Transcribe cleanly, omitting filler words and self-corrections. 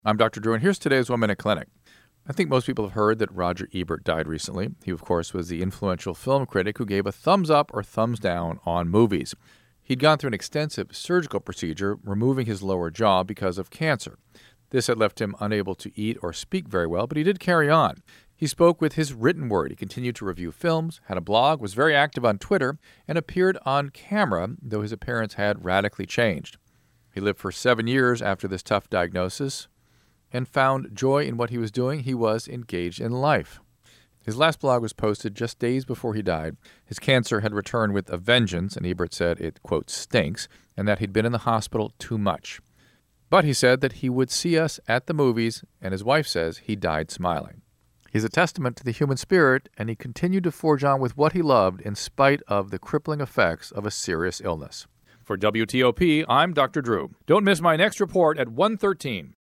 I'm Dr. Drew, and here's today's 1 Minute Clinic. I think most people have heard that Roger Ebert died recently. He, of course, was the influential film critic who gave a thumbs up or thumbs down on movies. He'd gone through an extensive surgical procedure, removing his lower jaw because of cancer. This had left him unable to eat or speak very well, but he did carry on. He spoke with his written word. He continued to review films, had a blog, was very active on Twitter, and appeared on camera, though his appearance had radically changed. He lived for 7 years after this tough diagnosis and found joy in what he was doing. He was engaged in life. His last blog was posted just days before he died. His cancer had returned with a vengeance, and Ebert said it, quote, stinks, and that he'd been in the hospital too much. But he said that he would see us at the movies, and his wife says he died smiling. He's a testament to the human spirit, and he continued to forge on with what he loved in spite of the crippling effects of a serious illness. For WTOP, I'm Dr. Drew. Don't miss my next report at 1:13.